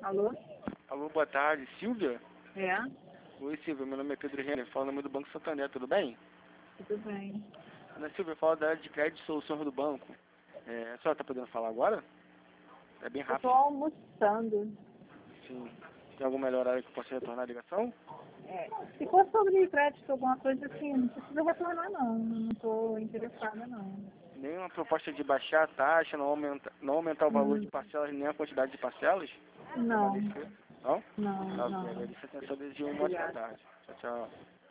Alô? Alô, boa tarde. Silvia? É? Oi, Silvia. Meu nome é Pedro Renner. Falo no nome do Banco Santander. Tudo bem? Tudo bem. Ana Silvia, fala da área de crédito e soluções do banco. A senhora está podendo falar agora? É bem Eu tô rápido. almoçando. Sim. Tem algum melhor área que eu possa retornar a ligação? Se for sobre crédito, alguma coisa assim, não precisa retornar não. Não tô interessada não. Nenhuma proposta de baixar a taxa, não aumentar o valor de Hum, parcelas, nem a quantidade de parcelas? Não, Permanecer? Não? não, Tá, ok. não. Agradeço a atenção. Desejo uma ótima Obrigada. tarde. Tchau, tchau.